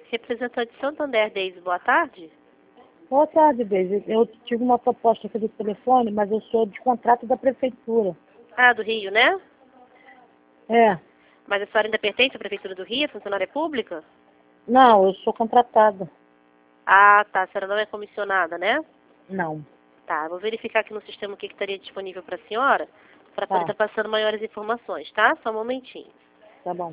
Representante Santander, Deise, boa tarde. Boa tarde, Deise. Eu tive uma proposta aqui do telefone, mas eu sou de contrato da prefeitura. Ah, do Rio, né? É. Mas a senhora ainda pertence à Prefeitura do Rio, funcionária pública? Não, eu sou contratada. Ah, tá. A senhora não é comissionada, né? Não. Tá, eu vou verificar aqui no sistema o que estaria disponível para a senhora, para poder Tá. estar passando maiores informações, tá? Só um momentinho. Tá bom.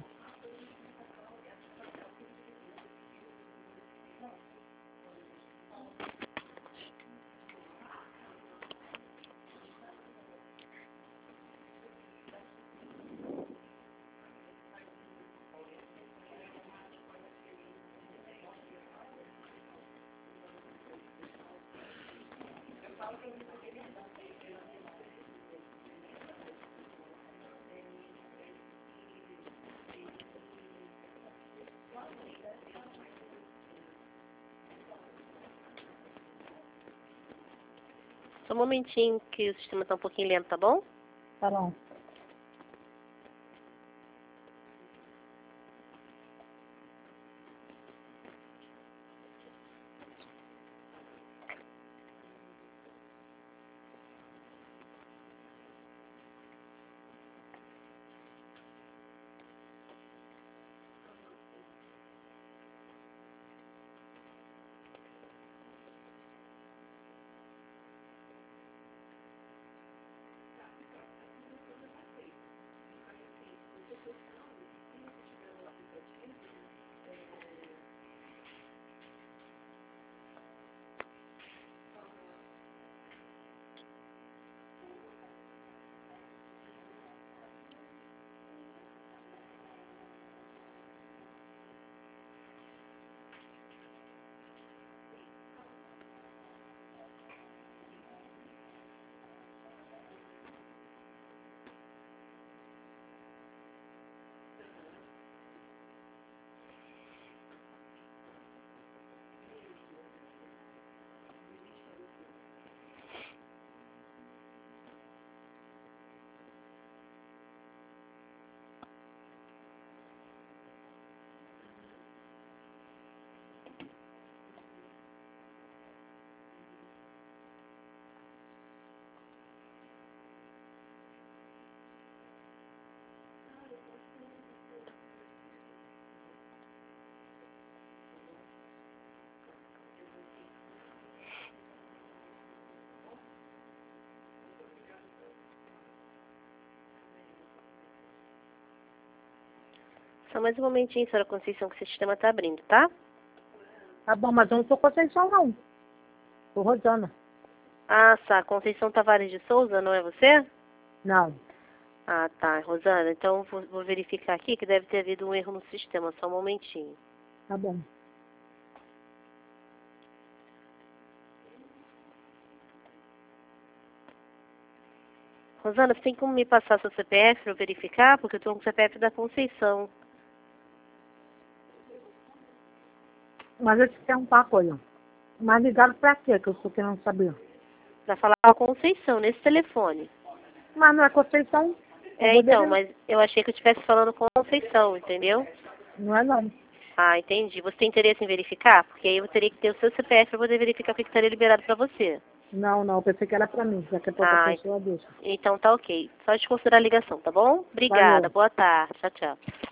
Só um momentinho que o sistema está um pouquinho lento, tá bom? Tá bom. Só mais um momentinho, senhora Conceição, que o sistema está abrindo, tá? Tá bom, mas eu não sou Conceição, não. Sou Rosana. Ah, tá. Conceição Tavares de Souza, não é você? Não. Ah, tá. Rosana, então vou verificar aqui que deve ter havido um erro no sistema. Só um momentinho. Tá bom. Rosana, você tem como me passar seu CPF para eu verificar? Porque eu estou com o CPF da Conceição. Mas eu te perguntar uma coisa. Mas ligaram pra quê que eu estou querendo saber? Para falar com a Conceição, nesse telefone. Mas não é Conceição? Eu É, então, poderia... mas eu achei que eu estivesse falando com a Conceição, entendeu? Não é não. Ah, entendi. Você tem interesse em verificar? Porque aí eu teria que ter o seu CPF para poder verificar o que estaria liberado para você. Não, eu pensei que era pra mim. Daqui a pouco a Ah, pessoa deixa. então tá ok. Só desconsiderar a ligação, tá bom? Obrigada. Valeu. Boa tarde. Tchau, tchau.